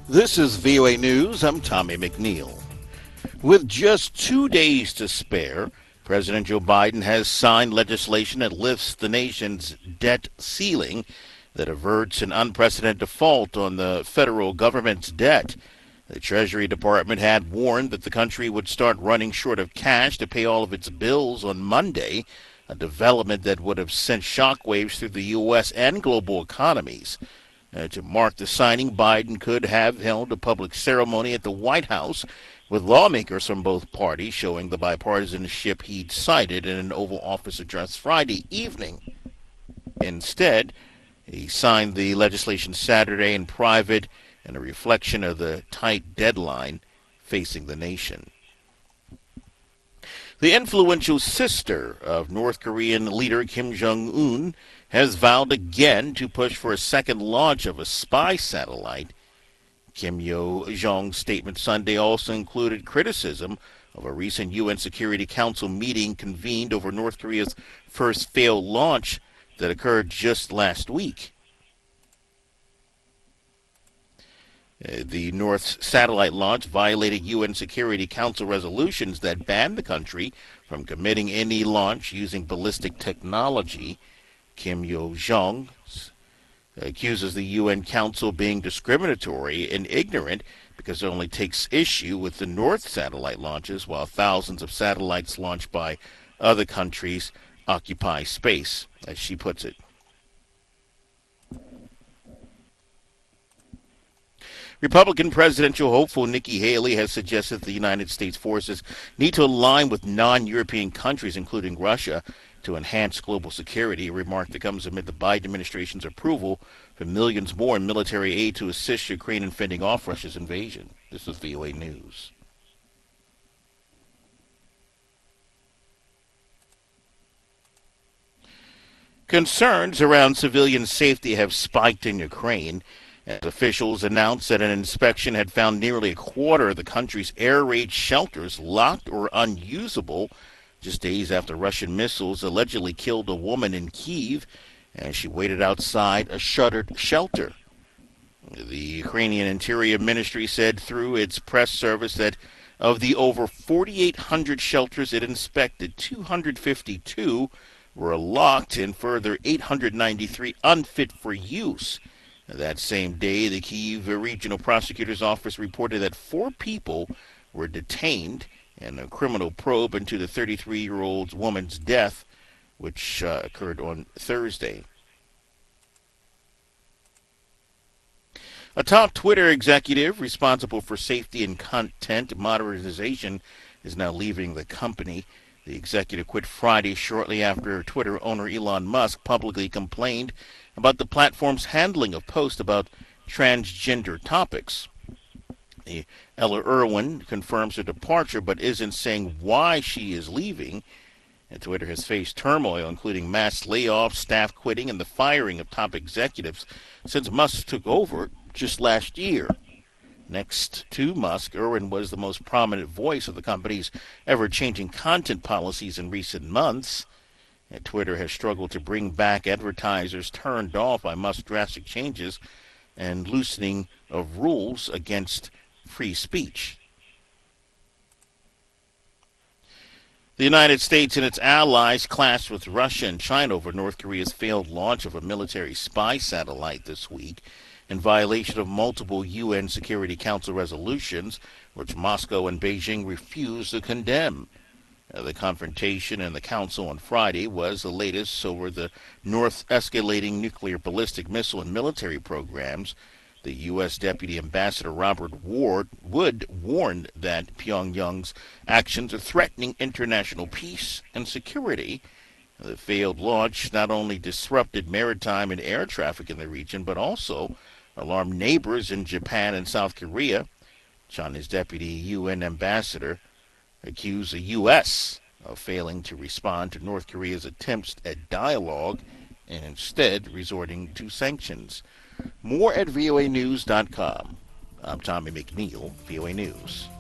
This is VOA News. I'm Tommy McNeil. With just 2 days to spare, President Joe Biden has signed legislation that lifts the nation's debt ceiling that averts an unprecedented default on the federal government's debt. The Treasury Department had warned that the country would start running short of cash to pay all of its bills on Monday, a development that would have sent shockwaves through the U.S. and global economies. To mark the signing, Biden could have held a public ceremony at the White House with lawmakers from both parties, showing the bipartisanship he'd cited in an Oval Office address Friday evening. Instead, he signed the legislation Saturday in private, in a reflection of the tight deadline facing the nation. The influential sister of North Korean leader Kim Jong-un has vowed again to push for a second launch of a spy satellite. Kim Yo-jong's statement Sunday also included criticism of a recent UN Security Council meeting convened over North Korea's first failed launch that occurred just last week. The North's satellite launch violated UN Security Council resolutions that banned the country from committing any launch using ballistic technology. Kim Yo-jong accuses the UN Council of being discriminatory and ignorant because it only takes issue with the North satellite launches, while thousands of satellites launched by other countries occupy space, as she puts it. Republican presidential hopeful Nikki Haley has suggested the United States forces need to align with non-European countries, including Russia, to enhance global security, a remark that comes amid the Biden administration's approval for millions more in military aid to assist Ukraine in fending off Russia's invasion. This is VOA News. Concerns around civilian safety have spiked in Ukraine as officials announced that an inspection had found nearly a quarter of the country's air raid shelters locked or unusable, just days after Russian missiles allegedly killed a woman in Kyiv as she waited outside a shuttered shelter. The Ukrainian Interior Ministry said through its press service that of the over 4,800 shelters it inspected, 252 were locked and further 893 unfit for use. That same day, the Kyiv Regional Prosecutor's Office reported that 4 people were detained in a criminal probe into the 33-year-old woman's death, which occurred on Thursday. A top Twitter executive responsible for safety and content modernization is now leaving the company. The executive quit Friday shortly after Twitter owner Elon Musk publicly complained about the platform's handling of posts about transgender topics. Ella Irwin confirms her departure but isn't saying why she is leaving. And Twitter has faced turmoil, including mass layoffs, staff quitting, and the firing of top executives since Musk took over just last year. Next to Musk, Irwin was the most prominent voice of the company's ever-changing content policies in recent months. And Twitter has struggled to bring back advertisers turned off by Musk's drastic changes and loosening of rules against free speech. The United States and its allies clashed with Russia and China over North Korea's failed launch of a military spy satellite this week, in violation of multiple UN Security Council resolutions, which Moscow and Beijing refused to condemn. The confrontation in the Council on Friday was the latest over the North's escalating nuclear ballistic missile and military programs. The U.S. Deputy Ambassador Robert Wood warned that Pyongyang's actions are threatening international peace and security. The failed launch not only disrupted maritime and air traffic in the region, but also alarmed neighbors in Japan and South Korea. China's deputy UN ambassador accused the U.S. of failing to respond to North Korea's attempts at dialogue and instead resorting to sanctions. More at voanews.com. I'm Tommy McNeil, VOA News.